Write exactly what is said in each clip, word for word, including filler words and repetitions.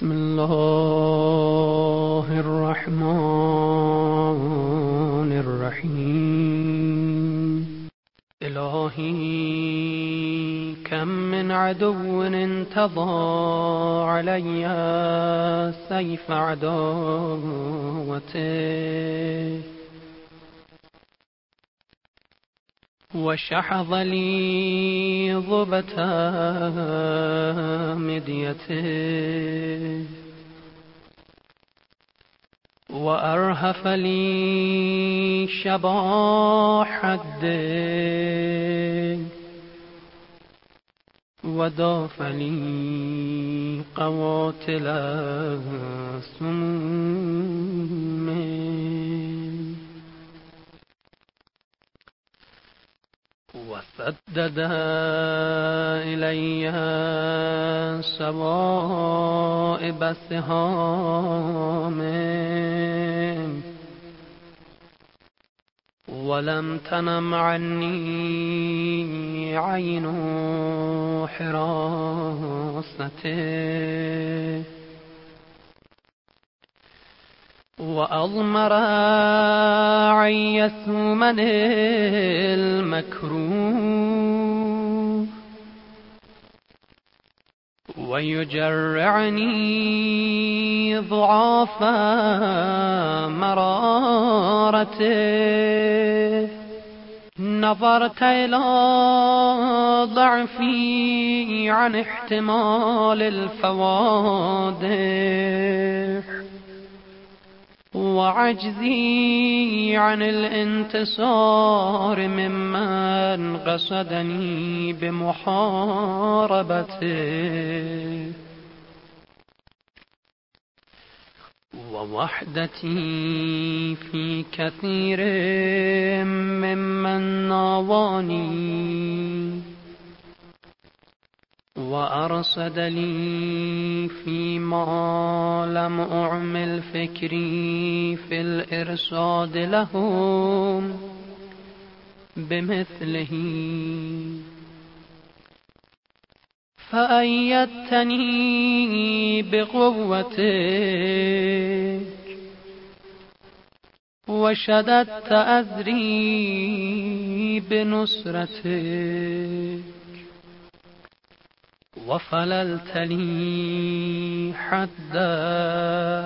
بسم الله الرحمن الرحیم. الهی کم من عدو انتظى علی سیف عداوته وشحذ لي ضبة مديته وأرهف لي شباح الدين وداف لي قواتل السموم وسدد إلي سوائب السهام ولم تنم عني عين حراسته وأضمر عي ثمن المكروه ويجرعني ضعاف مرارته نظرت إلى ضعفي عن احتمال الفوادح وعجزي عن الانتصار ممن قصدني بمحاربته ووحدتي في كثير ممن ناواني وأرصد لي فيما لم أعمل فكري في الإرصاد لهم بمثله فأيدتني بقوتك وشددت أذري بنصرتك وفللت لي حدا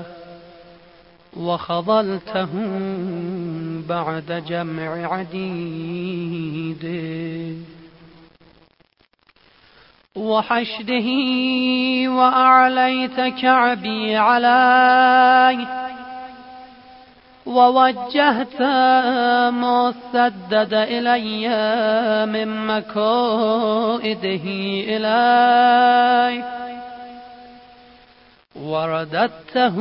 وخضلته بعد جمع عديد وحشده وأعليت كعبي عليه ووجهت ما سدد إلي من مكائده إلي ورددته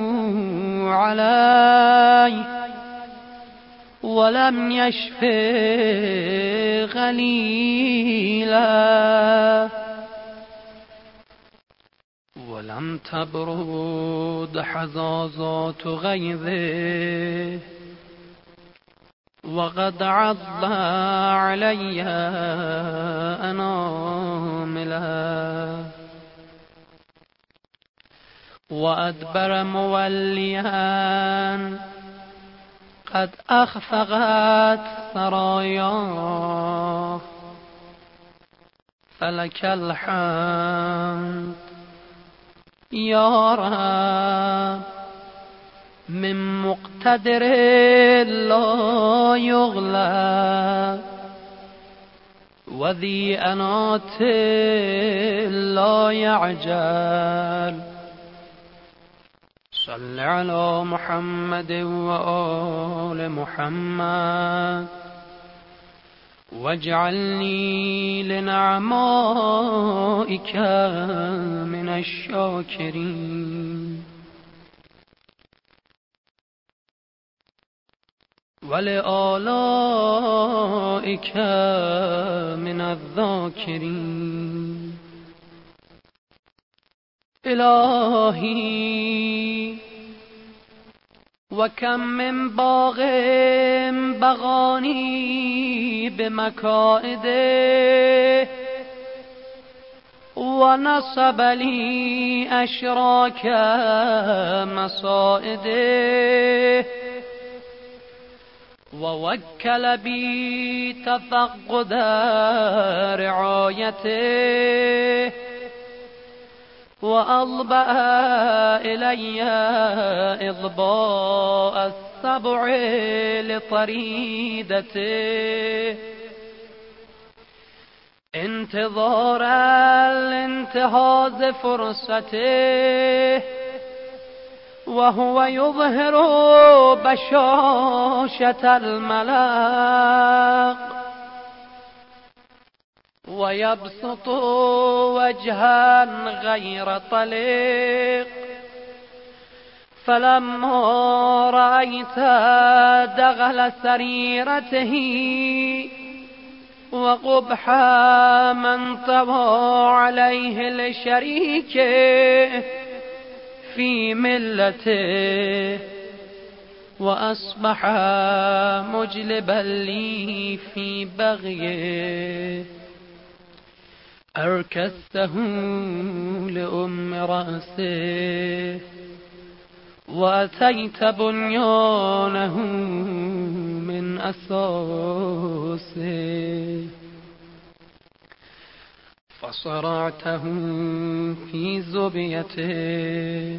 علي ولم يشف غليلا ولم تبرد حزازات غيظه وقد عض علي أنامله وأدبر موليا قد أخفقت سراياه فلك الحمد يا رب من مقتدر لا يغلب وذي أنات لا يعجل صل على محمد وآل محمد واجعلني لنعمائك من الشاكرين ولآلائك من الذاكرين. إلهي وكم من باغ بغاني بمكائده ونصب لي أشراك مصائده ووكل بي تفقد رعايته وأضبأ إلي إضباء السبع لطريدته انتظار الانتهاز فرصته وهو يظهر بشاشة الملاق ويبسط وجها غير طليق فلما رأيت دغل سريرته وقبح من طوى عليه الشريك في ملته وأصبح مجلبا لي في بغيه أركسته لأم رأسه وأتيت بنيانه من أساسه فصرعته في زبيته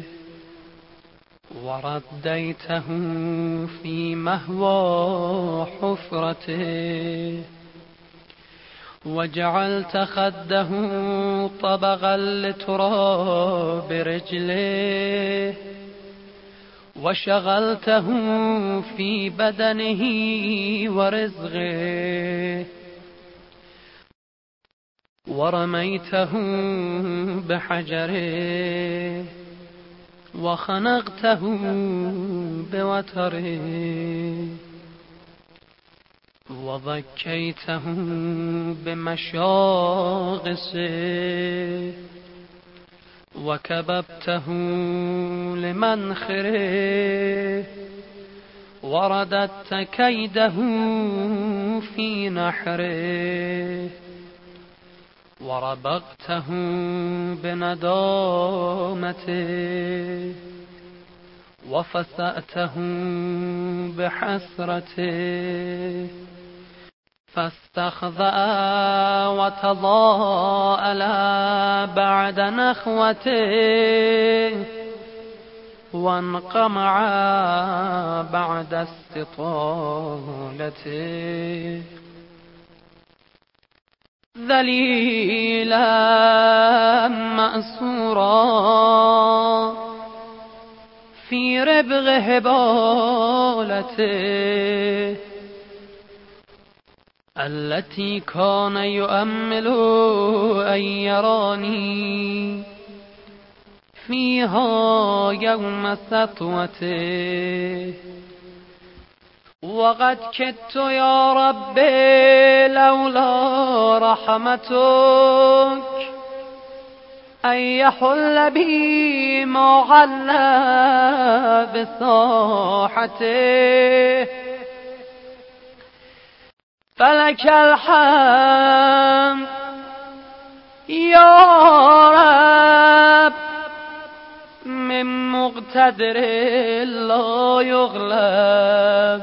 ورديته في مهوى حفرته وجعلت خده طبغا لتراب رجله وشغلته في بدنه ورزقه ورميته بحجره وخنقته بوتره وضكيته بمشاغسه وكببته لمنخره ورددت كيده في نحره وربقته بندامته وفسأته بحسرته فاستخذأ وتضاءل بعد نخوته وانقمع بعد استطالته ذليلا مأسورا في ربغ هبالته التي كان يؤمل أن يراني فيها يوم سطوته وقد كدت يا ربي لولا رحمتك أن يحل بي ما حل بساحته فلك الحمد يا رب من مقتدر لا يغلب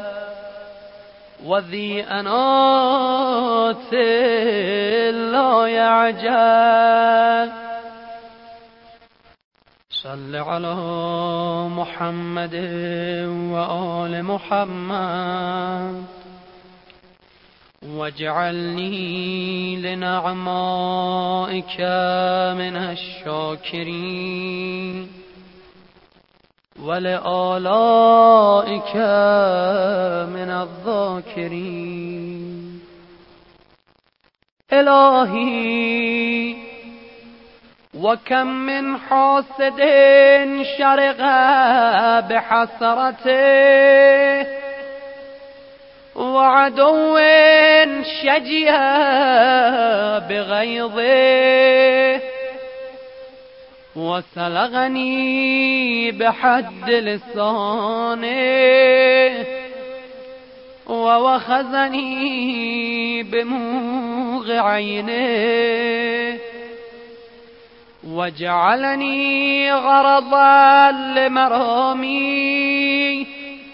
وذي أنات لا يعجل صل على محمد وآل محمد واجعلني لنعمائك من الشاكرين ولآلائك من الذاكرين. إلهي وكم من حاسد شرق بحسرته وعدو شجي بغيظه وسلغني بحد لسانه ووخزني بموغ عينه وجعلني غرضا لمرامي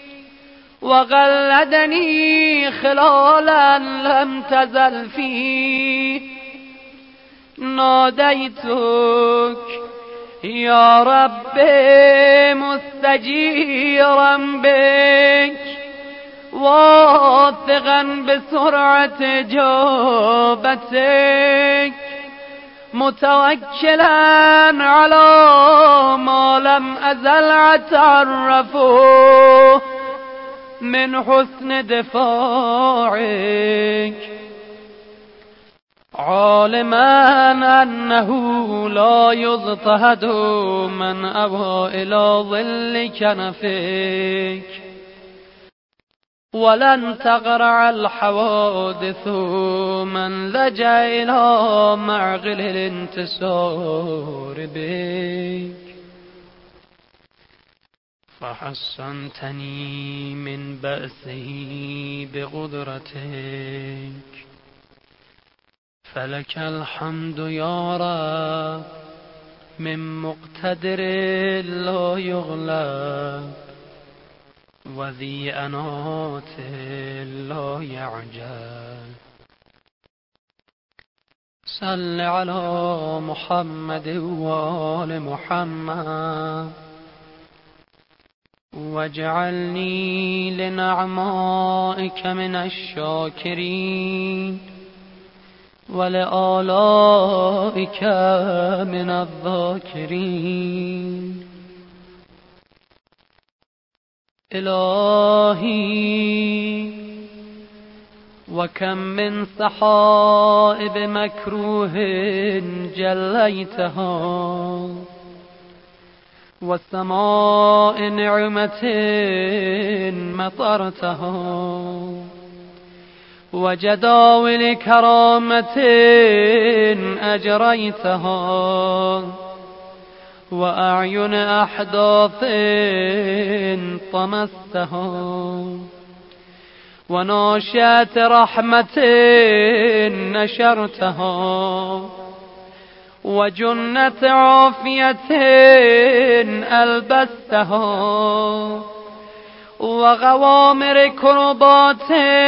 وغلدني خلالا لم تزل فيه. ناديتك يا رب مستجيرا بك واثقا بسرعة جوبتك متوكلا على ما لم أزل أتعرفه من حسن دفاعك، عالما أنه لا يضطهد من أبى إلى ظل كنفك، ولن تغرع الحوادث من لجأ إلى معقل الانتصار بك. فحصنتني من بأسه بقدرتك، فلك الحمد يا رب من مقتدر لا يغلب وذي أنات لا يعجل. صل على محمد وآل محمد واجعلني لنعمائك من الشاكرين ولآلائك من الذاكرين. إلهي وكم من سحائب مكروه جليتها وسماء نعمة مطرتها وجداول كرامة أجريتها وأعين أحداث طمستها وناشئة رحمة نشرتها وجنة عافية ألبستها وغوامر كربات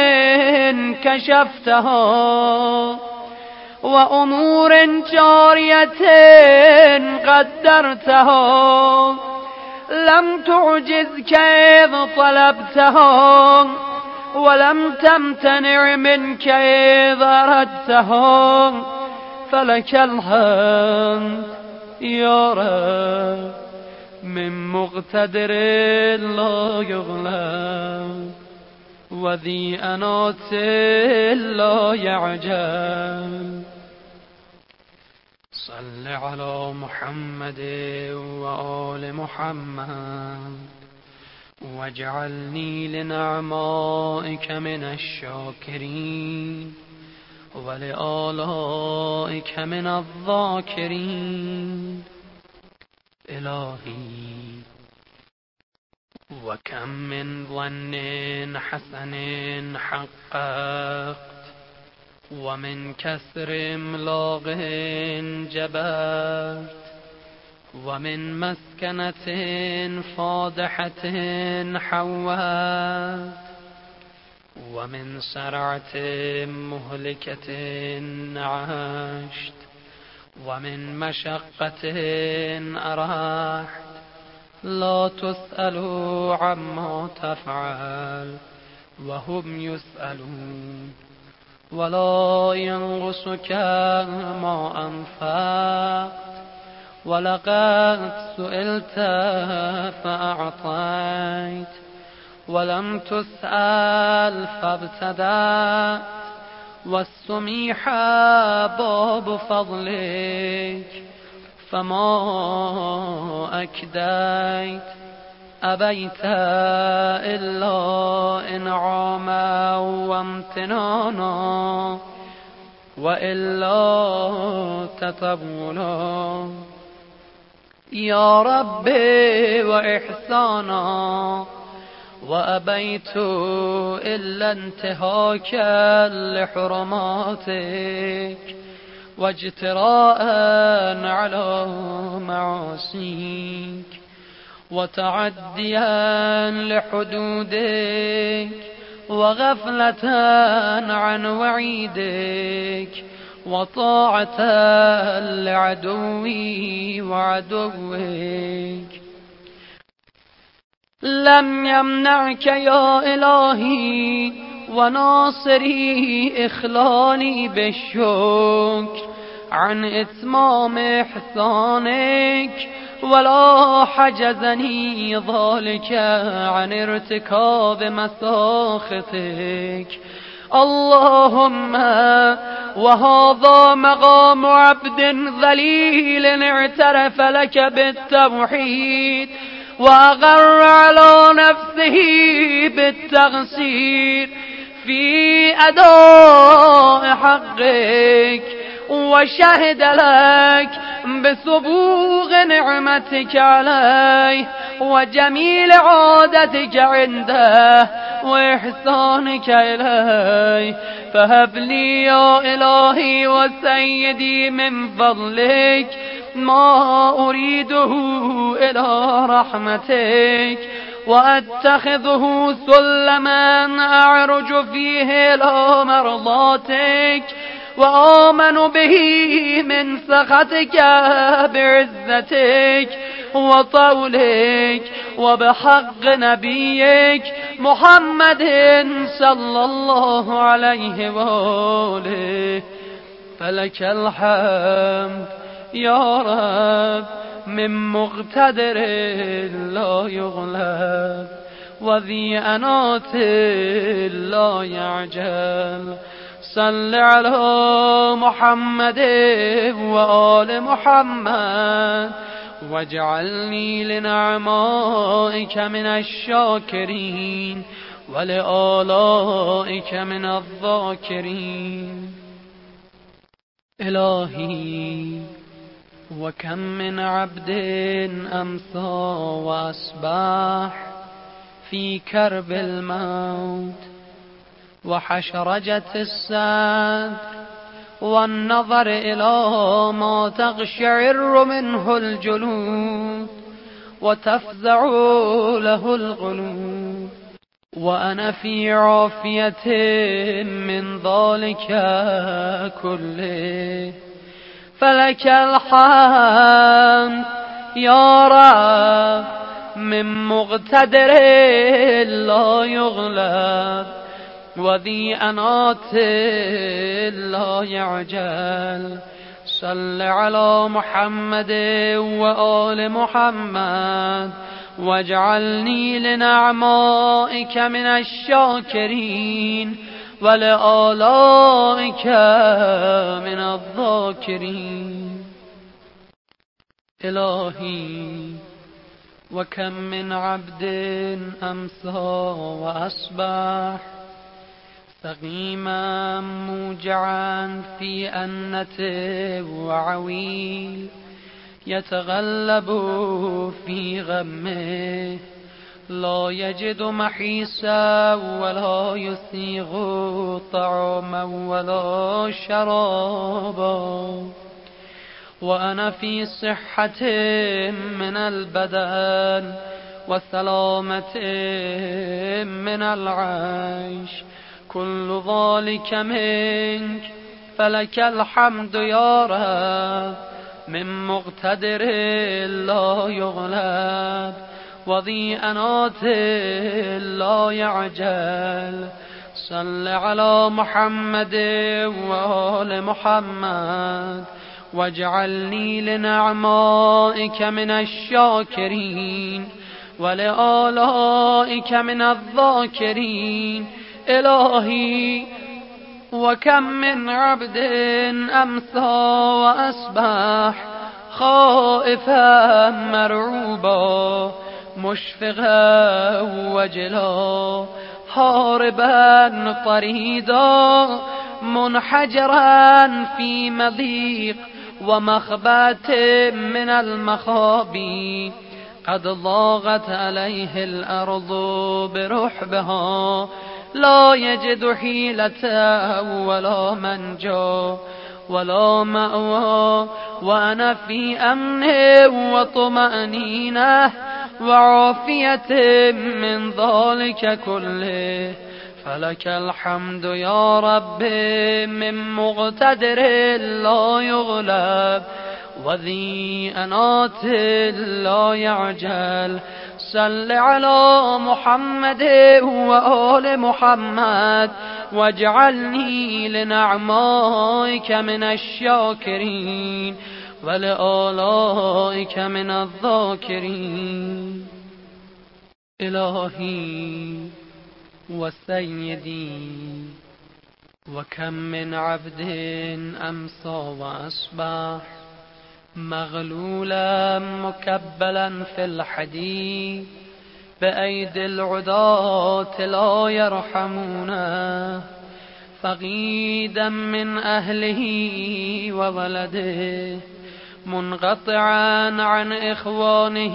كشفتها وأمور جارية قدرتها لم تعجزك إذ طلبتها ولم تمتنع منك إذ أردتها. فلك الحمد يا رب من مقتدر لا يغلب وذي أنات لا يعجل. صل على محمد وآل محمد واجعلني لنعمائك من الشاكرين ولآلائك من الذاكرين. إلهي وكم من ظن حسن حققت ومن كسر املاق جبرت ومن مسكنة فاضحة حوت ومن سرعة مهلكة عشت ومن مشقة أرحت. لا تسأل عما تفعل وهم يسألون ولا ينقصك ما أنفقت ولقد سئلت فأعطيت ولم تسأل فابتدأت والسميح باب فضلك فما أكديت. أبيت إلا إنعاما وامتنانا وإلا تطولا يا ربي وإحسانا. وأبيت إلا انتهاكا لحرماتك واجتراء على معاصيك وتعديا لحدودك وغفلة عن وعيدك وطاعة لعدوي وعدوك. لم يمنعك يا إلهي وناصري إخلالي بالشكر عن إتمام إحسانك، ولا حجزني ذلك عن ارتكاب مساخطك. اللهم وهذا مقام عبد ذليل اعترف لك بالتوحيد وأغر على نفسه بالتقصير في أداء حقك، وشهد لك بسبوغ نعمتك عليه وجميل عادتك عنده وإحسانك إليه. فهب لي يا إلهي وسيدي من فضلك ما أريده إلى رحمتك، وأتخذه سلما أعرج فيه إلى مرضاتك، وآمن به من سخطك بعزتك وطولك، وبحق نبيك محمد صلى الله عليه وآله. فلك الحمد يا رب من مقتدر لا يغلب، وذي أنات لا يعجل. صل على محمد وآل محمد، واجعلني لنعمائك من الشاكرين ولآلائك من الذاكرين. إلهي وكم من عبد أمسى وأصبح في كرب الموت وحشرجة السد، والنظر إلى ما تقشعر منه الجلود وتفزع له القلوب، وأنا في عافية من ذلك كله. فلك الحمد يا رب من مقتدر لا يغلب، وذي أنات لا يعجل. صل على محمد وآل محمد، واجعلني لنعمائك من الشاكرين ولآلائك من الذاكرين. إلهي وكم من عبد أمسى وأصبح سقيما موجعا في أنة وعويل، يتغلب في غمه لا يجد محيصا ولا يسيغ طعاما ولا شرابا، وأنا في صحة من البدن وسلامة من العيش، كل ذلك منك. فلك الحمد يا رب من مقتدر لا يغلب، وذي أنات لا يعجل. صل على محمد وآل محمد، واجعلني لنعمائك من الشاكرين ولآلائك من الذاكرين. إلهي وكم من عبد أمسى وأصبح خائفا مرعوبا مشفقا وجلا هاربا طريدا منحجرا في مضيق ومخبات من المخابي، قد ضاغت عليه الأرض برحبها لا يجد حيلة ولا منجا، ولا مأوى وأنا في أمن وطمأنينة وعافية من ذلك كله. فلك الحمد يا رب من مقتدر لا يغلب وذي أنات لا يعجل. صل على محمد وآل محمد واجعلني لنعمائك من الشاكرين ولآلائك من الذاكرين. إلهي وسيدي وكم من عبد أمسى وأصبح مغلولا مكبلا في الحديد بأيدي العداة لا يرحمونه، فقيدا من أهله وولده، منقطعا عن إخوانه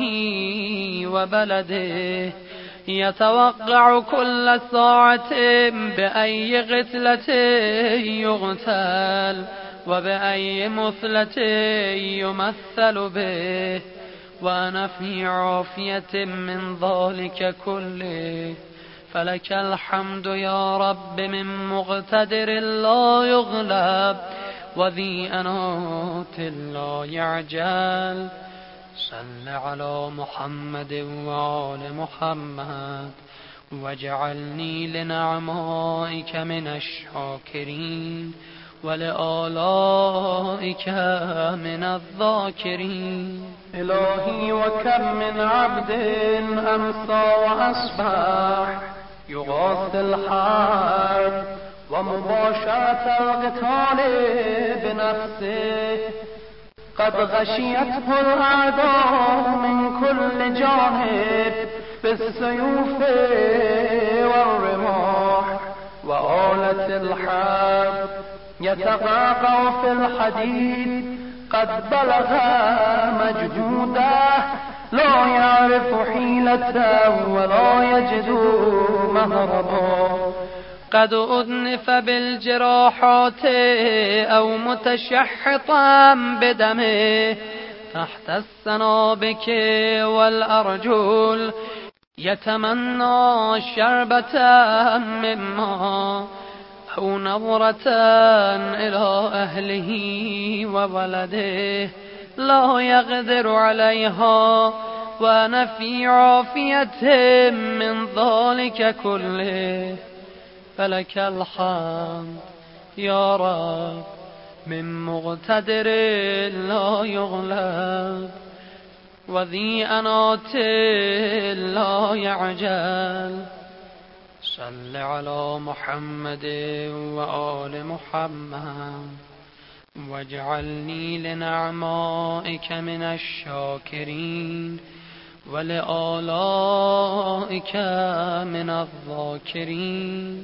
وبلده، يتوقع كل ساعة بأي غتلة يغتال وبأي مثلة يمثل به، وأنا في عافية من ذلك كله. فلك الحمد يا رب من مقتدر لا يغلب وذي أنات لا يعجل. صل على محمد وآل محمد واجعلني لنعمائك من الشاكرين ولآلائك من الذاكرين. إلهي وكم من عبد أمسى وأصبح يغاث الحرب ومباشرة القتال بنفسه، قد غشيته الأعداء من كل جانب بالسيوف والرماح وآلة الحرب، يتقاقع في الحديد قد بلغ مجهوده، لا يعرف حيلة ولا يجد مهربا، قد أذنف بالجراحات أو متشحطا بدمه تحت السنابك والأرجل، يتمنى شربة من ماء أو نظرة إلى أهله وولده، لا يقدر عليها، وأنا في عافية من ذلك كله. فلك الحمد يا رب من مقتدر لا يغلب وذي أنات لا يعجل. صل على محمد وآل محمد واجعلني لنعمائك من الشاكرين ولآلائك من الذاكرين.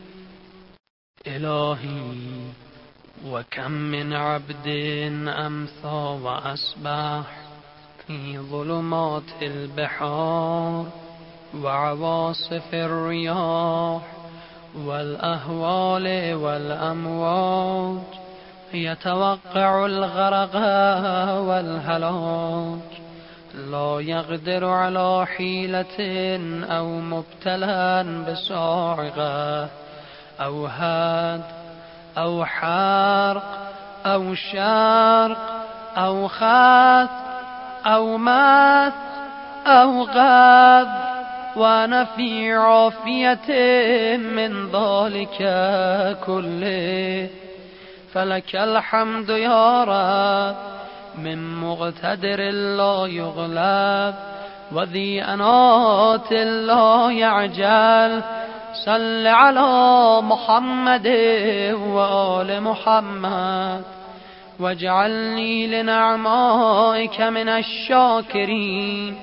إلهي وكم من عبد أمسى وأصبح في ظلمات البحار وعواصف الرياح والأهوال والأمواج، يتوقع الغرق والهلاك، لا يقدر على حيلة أو مبتلى بصاعقة أو هاد أو حرق أو شرق أو خاث أو ماس أو غاث، وأنا في عافية من ذلك كله. فلك الحمد يا رب من مقتدر لا يغلب وذي أنات لا يعجل. صل على محمد وآل محمد واجعلني لنعمائك من الشاكرين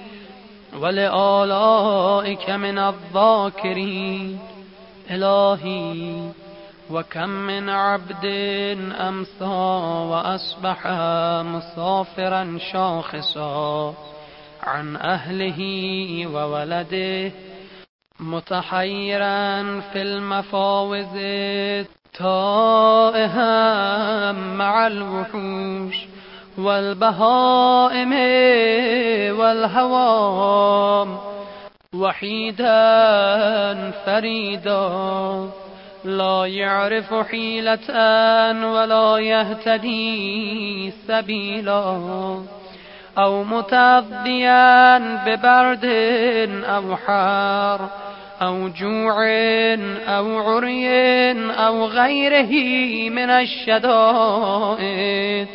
ولآلائك من الذاكرين. إلهي وكم من عبد أمسى وأصبح مسافرا شاخصا عن أهله وولده، متحيرا في المفاوز تائها مع الوحوش والبهائم والهوام، وحيدا فريدا لا يعرف حيلة ولا يهتدي سبيلا، أو متأذيا ببرد أو حار أو جوع أو عري أو غيره من الشدائد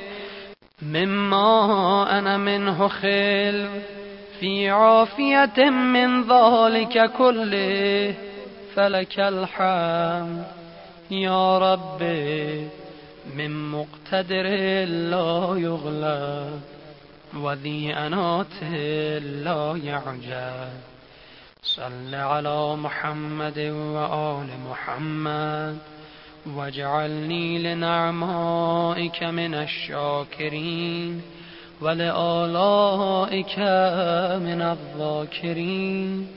مما أنا منه خلو، في عافية من ذلك كله، فلك الحمد يا رب من مقتدر لا يغلب، وذي أنات لا يعجب. صل على محمد وآل محمد، واجعلني لنعمائك من الشاكرين، ولآلائك من الذاكرين.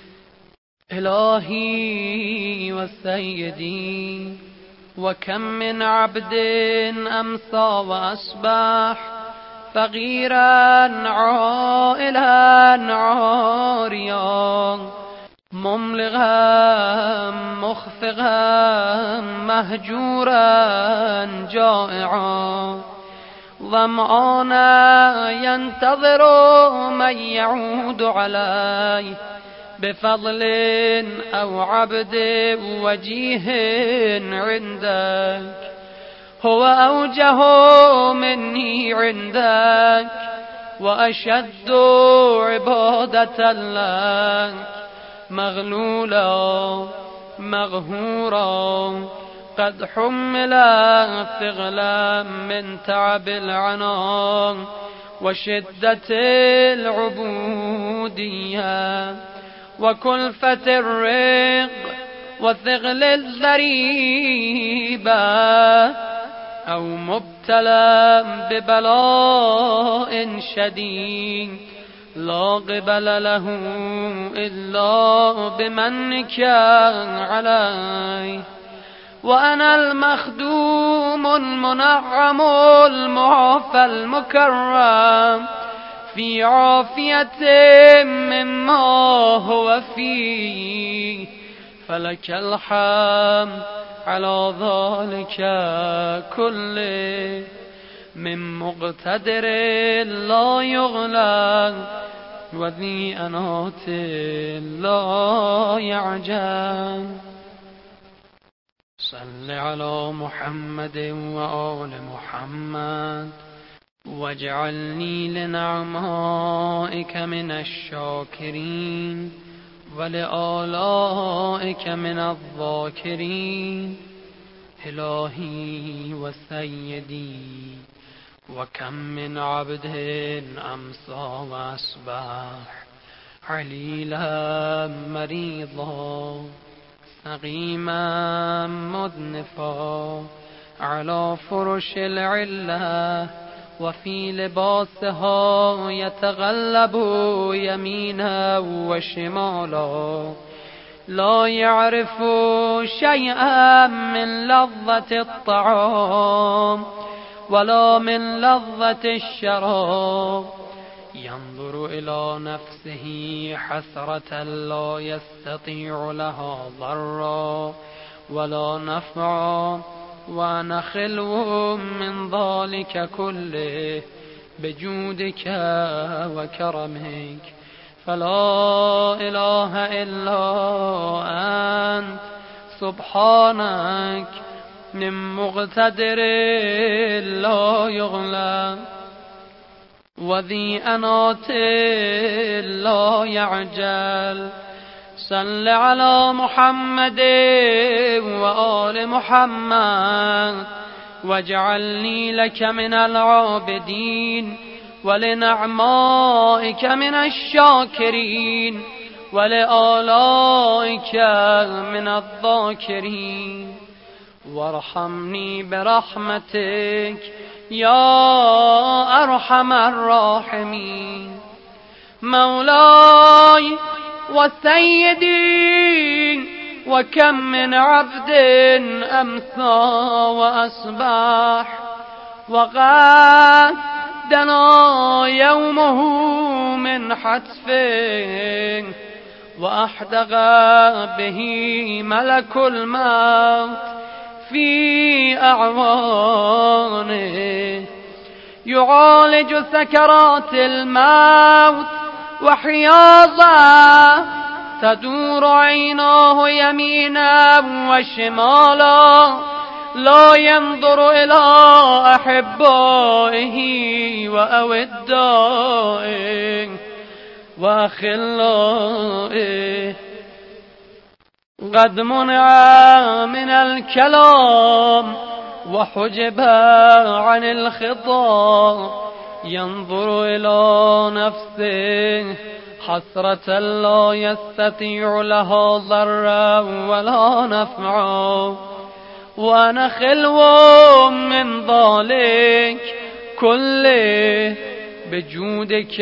إلهي وسيدي، وكم من عبد أمسى وأصبح فقيرا عائلا عاريا، مملغا مخفقا مهجورا جائعا، ظمآنا ينتظر من يعود عليه بفضل أو عبد وجيه عندك، هو أوجه مني عندك وأشد عبادة لك، مغلولا مغهورا قد حمل ثقلا من تعب العناء وشدة العبودية وكلفة الرق وثقل الذريبة، أو مبتلى ببلاء شديد لا قبل له إلا بمنك علي، وأنا المخدوم المنعم المعافى المكرم في عافية مما هو فيه، فلك الحمد على ذلك كله، من مقتدر لا يغلب، وذي أنات لا يعجب. صل على محمد وآل محمد، واجعلني لنعمائك من الشاكرين، ولآلائك من الذاكرين. إلهي وسيدي، وكم من عبد أمسى وأصبح عليلا مريضا سقيما مدنفا على فرش العلة، وفي لباسها يتغلب يمينا وشمالا، لا يعرف شيئا من لذة الطعام ولا من لذة الشراب، ينظر إلى نفسه حسرة لا يستطيع لها ضرا ولا نفعا، وأنا خلو من ذلك كله بجودك وكرمك، فلا إله إلا أنت سبحانك، من مقتدر لا يغلب، وذي أنات لا يعجل. صل على محمد وآل محمد، واجعلني لك من العابدين، ولنعمائك من الشاكرين، ولآلائك من الذاكرين. وارحمني برحمتك يا أرحم الراحمين. مولاي وسيدي وكم من عبد أمسى وأصبح وقد دنا يومه من حتف وأحدق به ملك الموت في أعوانه يعالج سكرات الموت وحياضا تدور عيناه يمينا وشمالا لا ينظر إلى أحبائه وأودائه وأخلائه قد منع من الكلام وحجب عن الخطاب ينظر إلى نفسه حسرة لا يستطيع لها ضرا ولا نفعا وأنا خلو من ذلك كله بجودك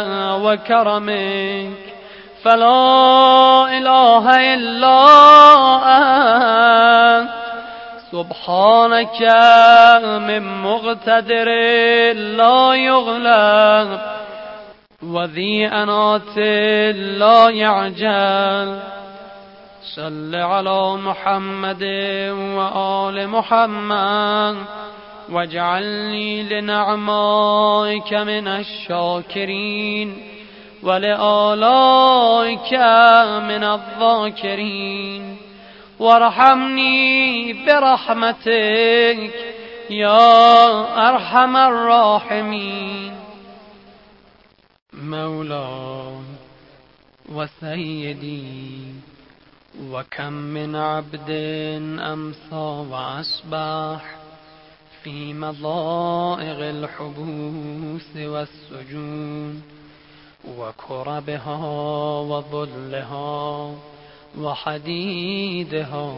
وكرمك فلا إله إلا أنت سبحانك من مقتدر لا يغلب وذي أنات لا يعجل صل على محمد وآل محمد واجعلني لنعمائك من الشاكرين ولآلائك من الذاكرين وارحمني برحمتك يا أرحم الراحمين. مولاي وسيدي وكم من عبد أمسى وأصبح في مضائق الحبوس والسجون وكربها وظلها وحديدها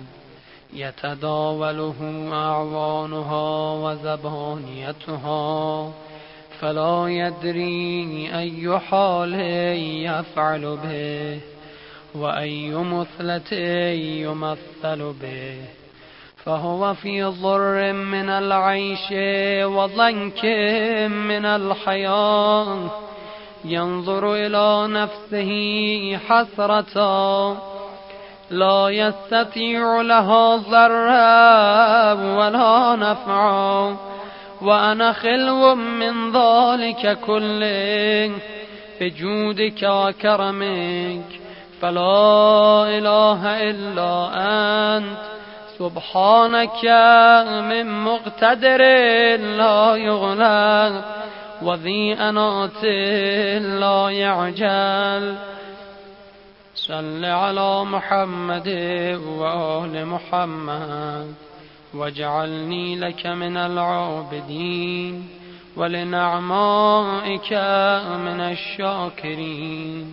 يتداوله أعوانها وزبانيتها فلا يدري أي حال يفعل به وأي مثلة يمثل به فهو في ضر من العيش وضنك من الحياة ينظر إلى نفسه حسرة لا يستطيع لها ضرا ولا نفعا وأنا خلو من ذلك كله بجودك وكرمك فلا إله إلا أنت سبحانك من مقتدر لا يغلب وذي أنات لا يعجل صل على محمد وآل محمد واجعلني لك من العابدين ولنعمائك من الشاكرين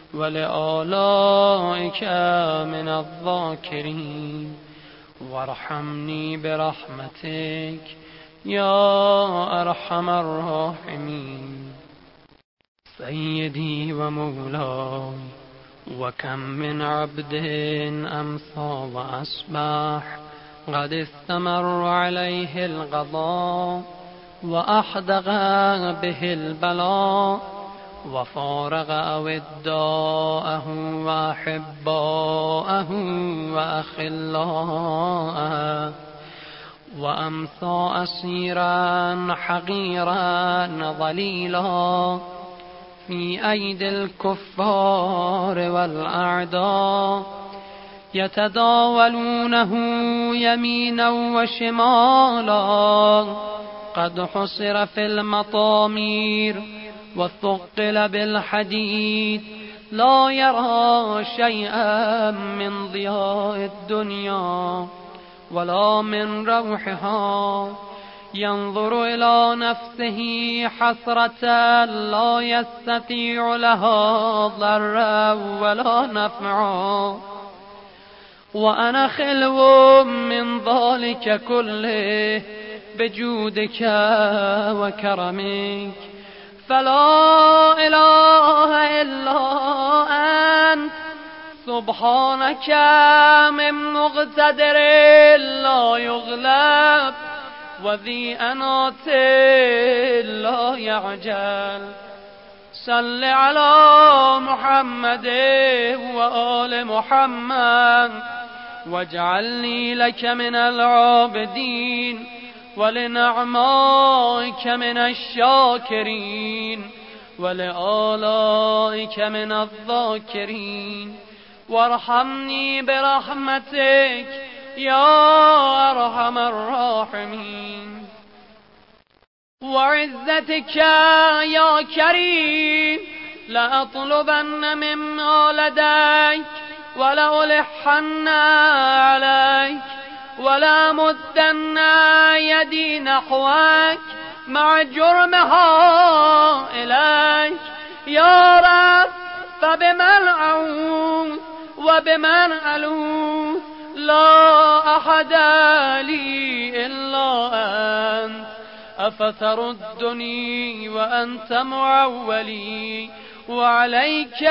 ولآلائك من الذاكرين وارحمني برحمتك يا أرحم الراحمين. سيدي ومولاي وكم من عبد أمسى وأصبح قد استمر عليه القضاء وأحدق به البلاء وفارق أوداءه وأحباءه وأخلاءه وأمسى أسيرا حقيرا ضليلا في أيدي الكفار والأعداء يتداولونه يمينا وشمالا قد حصر في المطامير وثقل بالحديد لا يرى شيئا من ضياء الدنيا ولا من روحها ينظر إلى نفسه حسرة لا يستطيع لها ضرا ولا نفعا وأنا خلو من ذلك كله بجودك وكرمك فلا إله إلا أنت سبحانك من مقتدر لا يغلب وذي أنات لا يعجل صل على محمد وآل محمد واجعلني لك من العابدين ولنعمائك من الشاكرين ولآلائك من الذاكرين وارحمني برحمتك يا أرحم الراحمين وعزتك يا كريم لأطلبن مما لديك ولألحن عليك ولا مدن يدي نحوك مع جرمها إليك يا رب فبمن أعوذ وبمن ألوذ لا أحد لي إلا أنت أفتردني وأنت معولي وعليك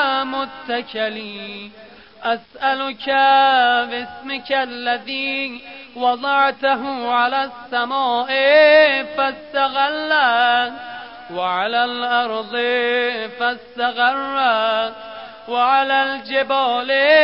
متكلي أسألك باسمك الذي وضعته على السماء فاستغلت وعلى الأرض فاستغرت وعلى الجبال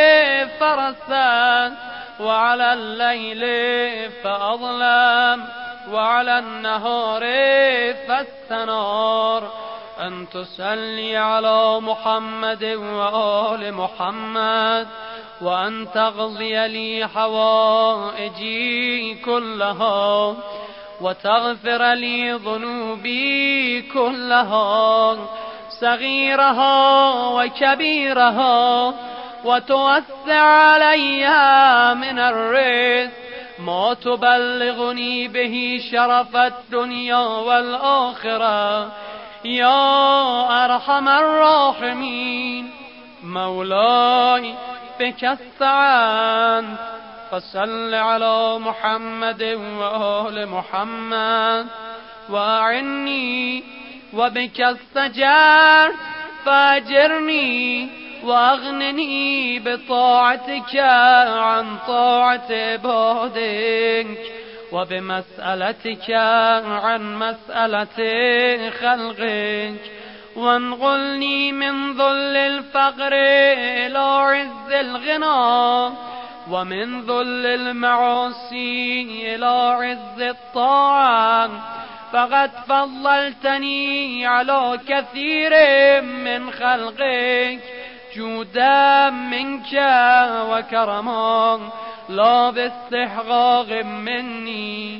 فرست وعلى الليل فأظلم وعلى النهار فاستنار أن تصلي على محمد وآل محمد وأن تقضي لي حوائجي كلها وتغفر لي ذنوبي كلها صغيرها وكبيرها وتوسع علي من الرزق ما تبلغني به شرف الدنيا والآخرة يا أرحم الراحمين مولاي بك استعنت فصل على محمد وآل محمد وأعني وبك استجرت فأجرني وأغنني بطاعتك عن طاعة عبادك وبمسألتك عن مسألة خلقك وانقلني من ذل الفقر إلى عز الغنى ومن ذل المعاصي إلى عز الطاعة فقد فضلتني على كثير من خلقك جودا منك وكرما لا باستحقاق مني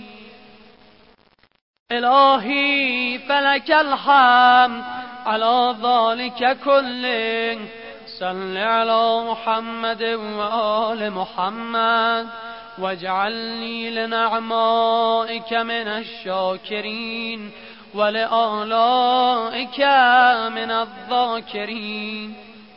إلهي فلك الحمد على ذلك كله صل على محمد وآل محمد واجعلني لنعمائك من الشاكرين ولآلائك من الذاكرين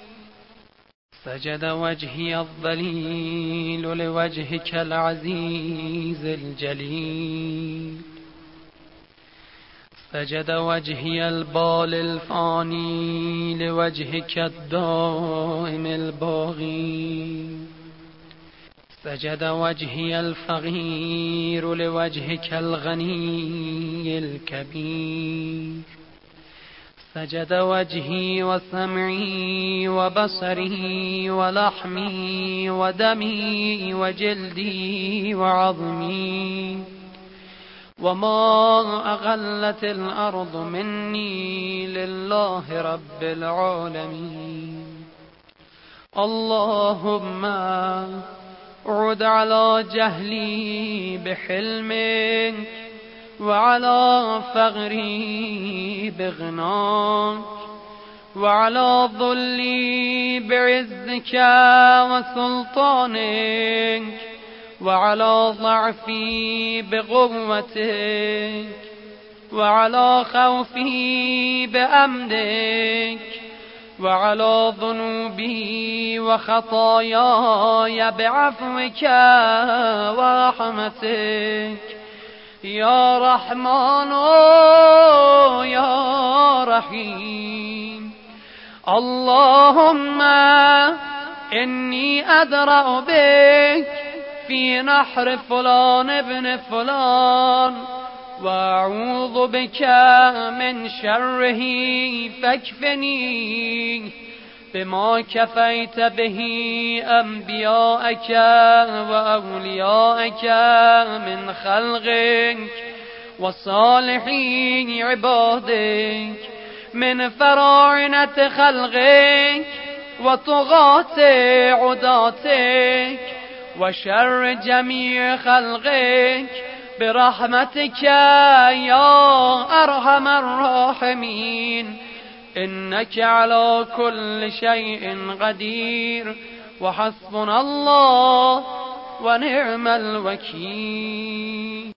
سجد وجهي الذليل لوجهك العزيز الجليل سجد وجهي البال الفاني لوجهك الدائم الباغي سجد وجهي الفقير لوجهك الغني الكبير سجد وجهي وسمعي وبصري ولحمي ودمي وجلدي وعظمي وما أغلت الأرض مني لله رب العالمين اللهم عد على جهلي بحلمك وعلى فقري بغناك وعلى ذلي بعزك وسلطانك وعلى ضعفي بقوتك وعلى خوفي بأمنك وعلى ذنوبي وخطاياي بعفوك ورحمتك يا رحمن يا رحيم اللهم إني أدرأ بك في نحر فلان ابن فلان وأعوذ بك من شره فاكفني بما كفيت به أنبياءك وأولياءك من خلقك وصالحين عبادك من فراعنة خلقك وطغاة عداتك وشر جميع خلقك برحمتك يا أرحم الراحمين إنك على كل شيء قدير وحسبنا الله ونعم الوكيل.